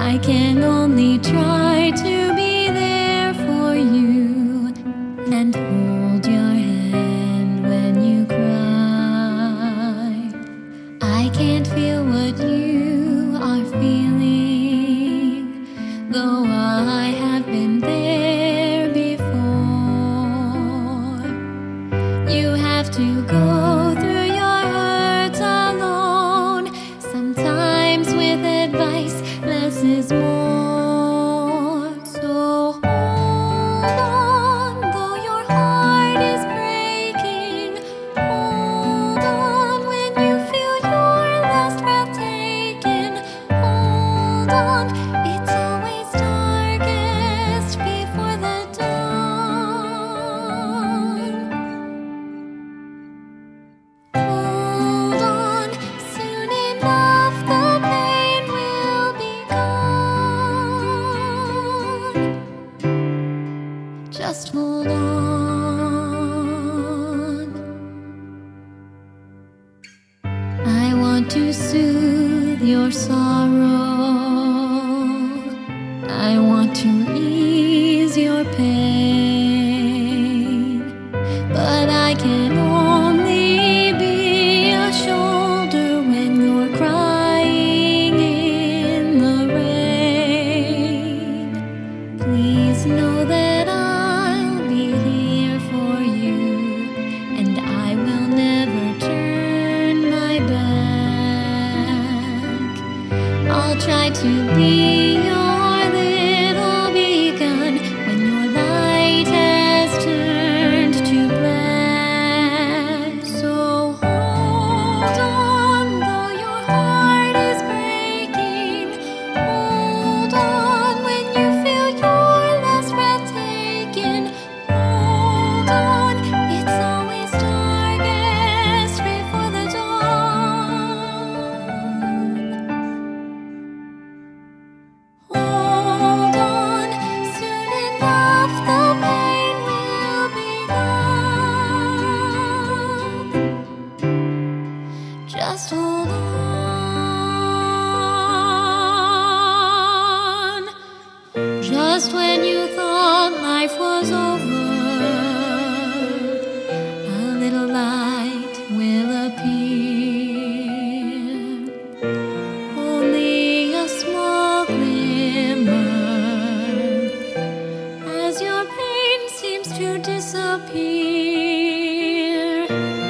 I can only try to be there for you and hold your hand when you cry. I can't feel what you are feeling, though I have been there before. You have to go through your hurts alone. Sometimes with advice, less is more. So hold on, though your heart is breaking. Hold on when you feel your last breath taken. Hold on, it's always darkest before the dawn. Hold on, soon enough the pain will be gone. Just hold on. I want to soothe your sorrow. I want to ease your pain, but I can only be a shoulder when you're crying in the rain. Please know that I'll be here for you, and I will never turn my back. I'll try to be your little beacon when your light has turned to black. So hold on, though your heart is breaking. Hold on when you feel your last breath taken. Hold on, it's always darkest before the dawn. Hold on, soon enough the pain will be gone. Just hold on. Just when you thought life was over, a little light will appear. Only a small glimmer, as your pain seems to disappear.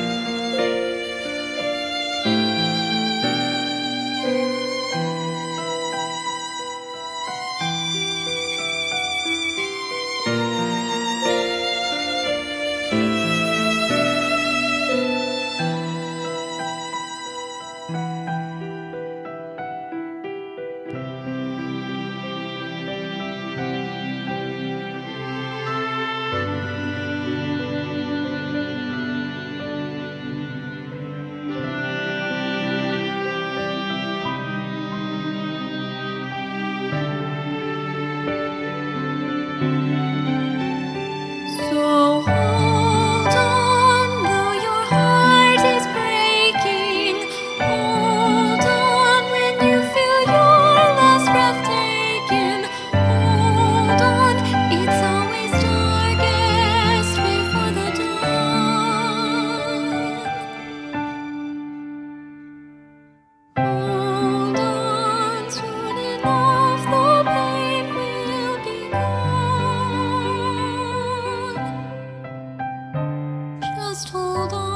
So hold on, though your heart is breaking. Hold on when you feel your last breath taken. Hold on, it's always darkest before the dawn. Hold on, soon enough the pain will be gone. Just hold on.